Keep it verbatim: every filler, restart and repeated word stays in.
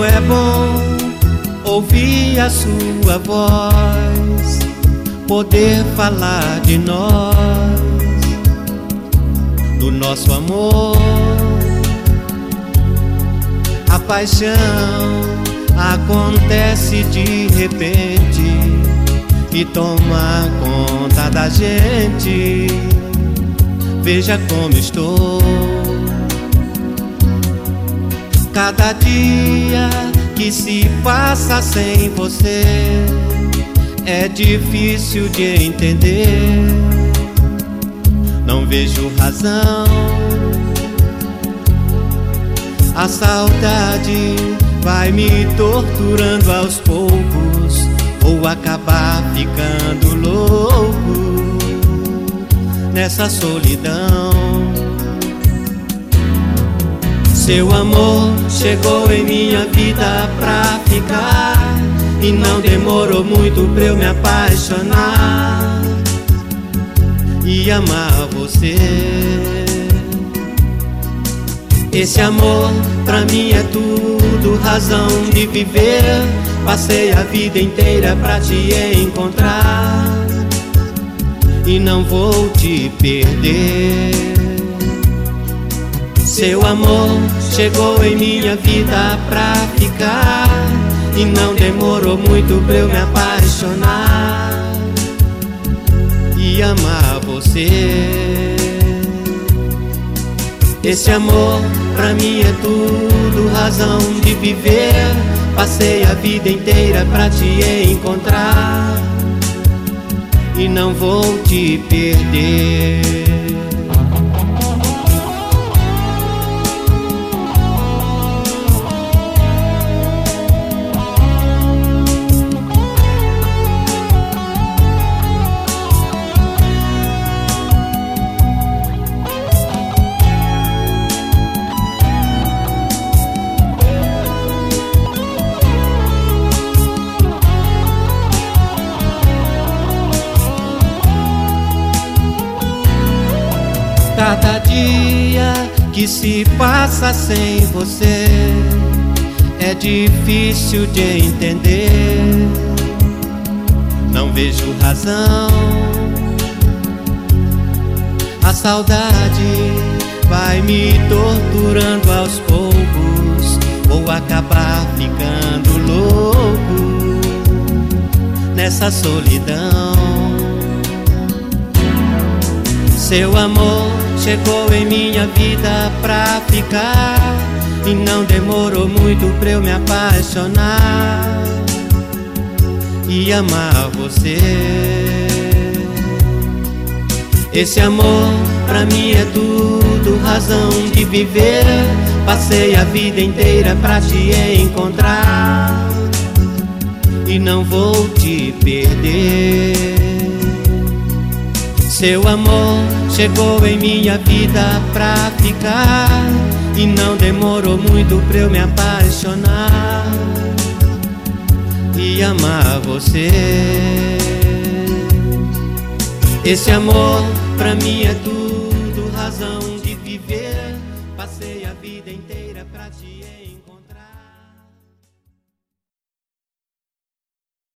Como é bom ouvir a sua voz, poder falar de nós, do nosso amor. A paixão acontece de repente e toma conta da gente. Veja como estou. Cada dia que se passa sem você é difícil de entender. Não vejo razão. A saudade vai me torturando aos poucos, ou acabar ficando louco nessa solidão. Seu amor chegou em minha vida pra ficar, e não demorou muito pra eu me apaixonar e amar você. Esse amor pra mim é tudo, razão de viver. Passei a vida inteira pra te encontrar e não vou te perder. Seu amor chegou em minha vida pra ficar, e não demorou muito pra eu me apaixonar e amar você. Esse amor pra mim é tudo, razão de viver. Passei a vida inteira pra te encontrar e não vou te perder. Cada dia que se passa sem você é difícil de entender. Não vejo razão. A saudade vai me torturando aos poucos, ou acabar ficando louco nessa solidão. Seu amor chegou em minha vida pra ficar, e não demorou muito pra eu me apaixonar e amar você. Esse amor pra mim é tudo, razão de viver. Passei a vida inteira pra te encontrar e não vou te perder. Seu amor chegou em minha vida pra ficar, e não demorou muito pra eu me apaixonar e amar você. Esse amor pra mim é tudo.